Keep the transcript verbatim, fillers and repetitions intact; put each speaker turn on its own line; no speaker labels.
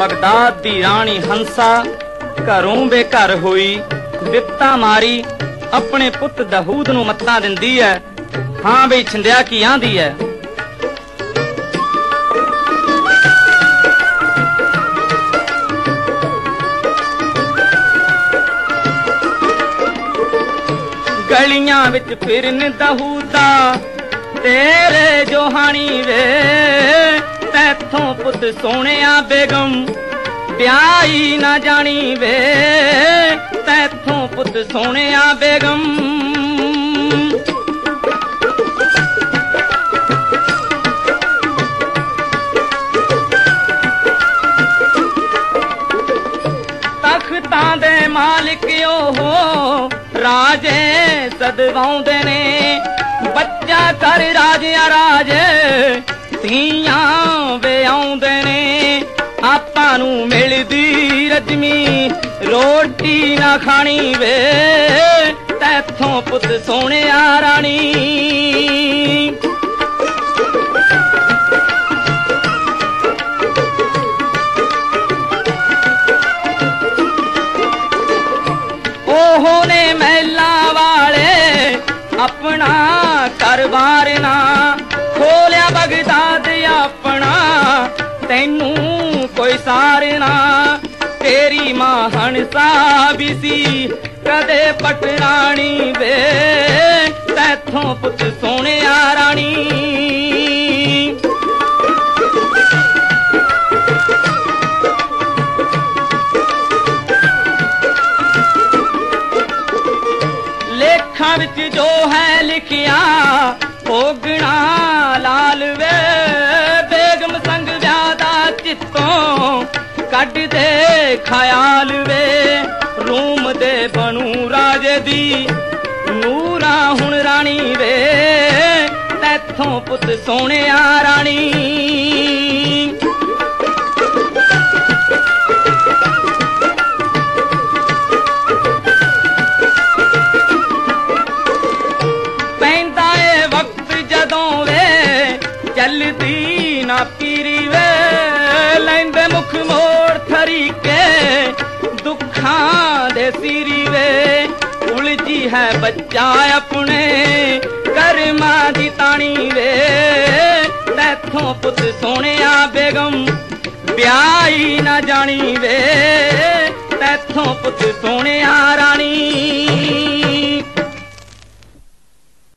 Baghdad दी राणी हंसा घरों बेघर हुई, बिपता मारी अपने पुत दहूद नूं मत्तां दिंदी है। हां बई छिंदिया की आंदी है। गलियां विच फिरन दहूदा तेरे जोहानी वे, तैथों पुत सोहणिया बेगम ब्याही ना जानी वे, तैथों पुत सोहणिया बेगम। तख्तां दे मालिक ओहो राजे सदवाउंदे ने, बच्चा कर राजिया राजे धीआं विआउंदे ने। आपां नूं मिलदी रजमी रोटी ना खानी वे, तैथों पुत सोहणिया राणी। ओहो ने महला वाले अपना कारोबार ना खोलिया, बगदाद अपना तैनू कोई सार ना। तेरी मां हंसा भी सी कदे पटरानी वे, तैथों पुत सोहणिया राणी। लेखा विच जो है लिखिया भोगना लाल वे, बेगम संग व्यादा चित्तों कट दे ख्याल वे। रूम दे बनू राजे दी नूरा हुण राणी वे, तैथों पुत सोहणिया राणी। पैंदा ए वक्त जदों वे चलदी ना पीरी वे, लैंदे मुख मोड़ थरीके दुखां दे सीरी वे। उलझी है बच्चा अपने कर्मां दी ताणी वे, तैथों पुत सोहणिया बेगम ब्याही ना जानी वे, तैथों पुत सोहणिया राणी।